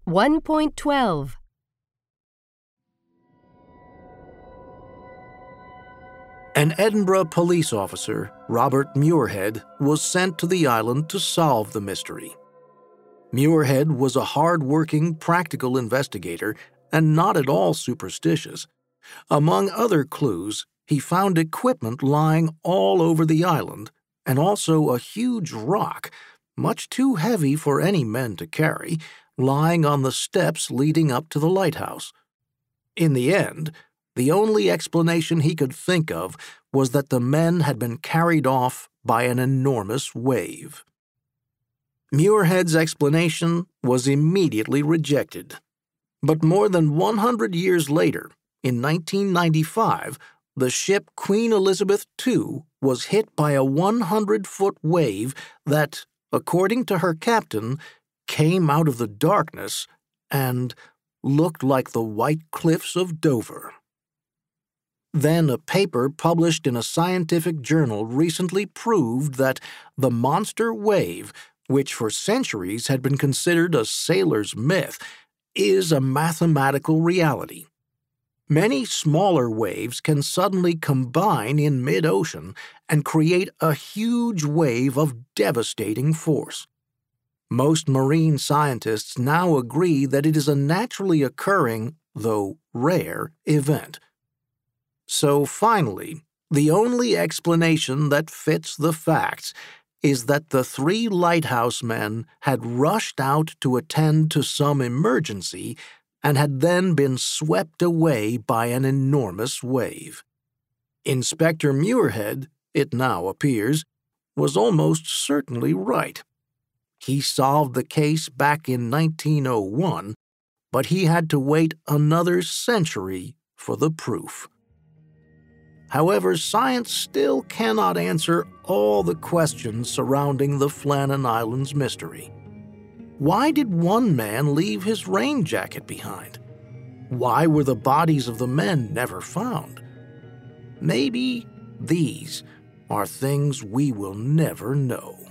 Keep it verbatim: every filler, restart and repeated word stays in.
one point twelve. An Edinburgh police officer, Robert Muirhead, was sent to the island to solve the mystery. Muirhead was a hard-working, practical investigator and not at all superstitious. Among other clues, he found equipment lying all over the island and also a huge rock, much too heavy for any men to carry, lying on the steps leading up to the lighthouse. In the end, the only explanation he could think of was that the men had been carried off by an enormous wave. Muirhead's explanation was immediately rejected. But more than one hundred years later, in nineteen ninety-five, the ship Queen Elizabeth the Second was hit by a one hundred foot wave that, according to her captain, came out of the darkness and looked like the white cliffs of Dover. Then a paper published in a scientific journal recently proved that the monster wave, which for centuries had been considered a sailor's myth, is a mathematical reality. Many smaller waves can suddenly combine in mid-ocean and create a huge wave of devastating force. Most marine scientists now agree that it is a naturally occurring, though rare, event. So finally, the only explanation that fits the facts is that the three lighthouse men had rushed out to attend to some emergency and had then been swept away by an enormous wave. Inspector Muirhead, it now appears, was almost certainly right. He solved the case back in nineteen oh one, but he had to wait another century for the proof. However, science still cannot answer all the questions surrounding the Flannan Islands mystery. Why did one man leave his rain jacket behind? Why were the bodies of the men never found? Maybe these are things we will never know.